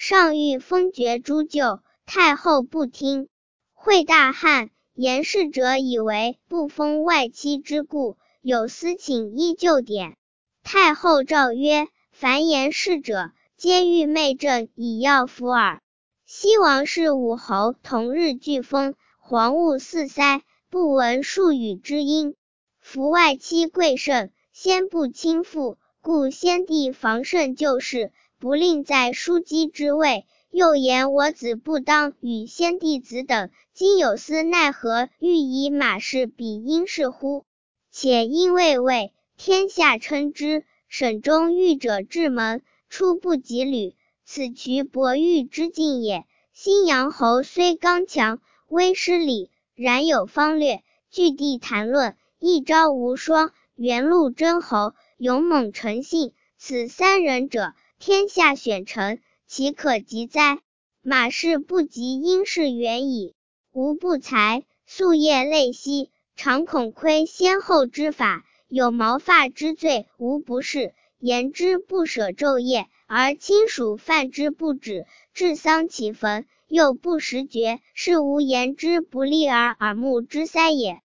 上谕封爵诛救，太后不听。会大汗，言事者以为不封外戚之故，有司请依旧典。太后诏曰：凡言事者，皆欲媚政以要服耳。西王氏武侯同日俱封，皇务四塞，不闻数语之音。夫外戚贵盛，先不亲附，故先帝防慎旧事，不令在枢机之位。又言我子不当与先帝子等，今有司奈何欲以马氏比殷氏乎？且因未位，天下称之，省中御者至门，出不及履，此渠伯玉之境也。新阳侯虽刚强，威失礼，然有方略，据地谈论，一朝无双，元禄真侯，勇猛诚信，此三人者，天下选臣，岂可及哉？马氏不及殷氏远矣。吾不才，夙夜累息，常恐窥先后之法，有毛发之罪，无不是。言之不舍昼夜，而亲属犯之不止，治丧其坟，又不食绝，是无言之不利而耳目之哉也。